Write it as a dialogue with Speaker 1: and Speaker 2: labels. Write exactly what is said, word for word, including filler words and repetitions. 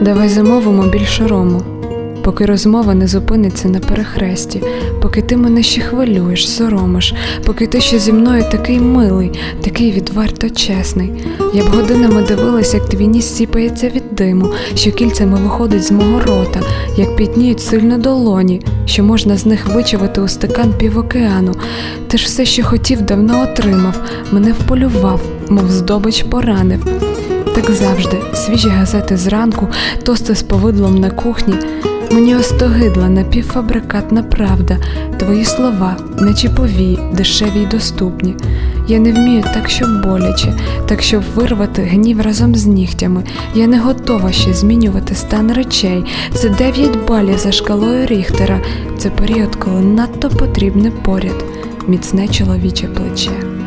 Speaker 1: Давай замовимо більше рому, поки розмова не зупиниться на перехресті, поки ти мене ще хвилюєш, соромиш, поки ти ще зі мною такий милий, такий відверто чесний. Я б годинами дивилась, як твій ніс сіпається від диму, що кільцями виходить з мого рота, як пітніють сильно долоні, що можна з них вичавити у стакан півокеану. Ти ж все, що хотів, давно отримав, мене вполював, мов здобич поранив. Так завжди, свіжі газети зранку, тости з повидлом на кухні. Мені остогидла напівфабрикатна правда, твої слова, наче повії, дешеві й доступні. Я не вмію так, щоб боляче, так, щоб вирвати гнів разом з нігтями. Я не готова ще змінювати стан речей. Це дев'ять балів за шкалою Ріхтера. Це період, коли надто потрібне поряд міцне чоловіче плече.